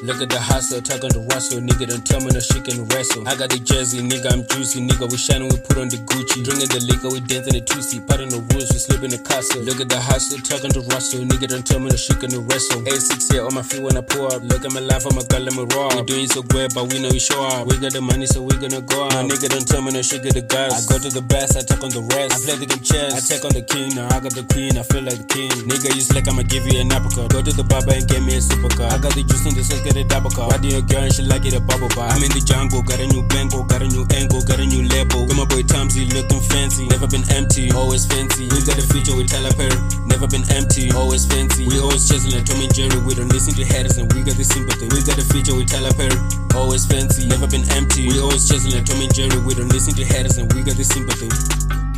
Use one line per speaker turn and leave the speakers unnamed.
Look at the hustle, talk on the rustle. Nigga, don't tell me no shit can wrestle. I got the jersey, nigga, I'm juicy. Nigga, we shining, we put on the Gucci. Drinking the liquor, we dancing the 2C. Part on the rules, we slip in the castle. Look at the hustle, talk on the rustle. Nigga, don't tell me no shit can wrestle. A6 here on my feet when I pull up. Look at my life, I'm a girl, I'm a raw. We doing so good, but we know we show up. We got the money, so we gonna go out. My nigga, don't tell me no shit, get the gas. I go to the best, I talk on the rest. I play the game chess, I take on the king. Now I got the queen, I feel like the king. Nigga, you slack, I'ma give you an uppercut. Go to the barber and get me a supercar. I got the juice in the sauce, get a double car. Riding your girl and she like it a bubble bar. I'm in the jungle, got a new bango, got a new angle, got a new label. Got my boy Tomsy looking fancy, never been empty, always fancy. We got the future with Tyler Perry, never been empty, always fancy. We always chasing like Tom and Jerry, we don't listen to haters and we got the sympathy. We got the future with Tyler Perry, always fancy, never been empty. We always chasing like Tom and Jerry, we don't listen to haters and we got the sympathy.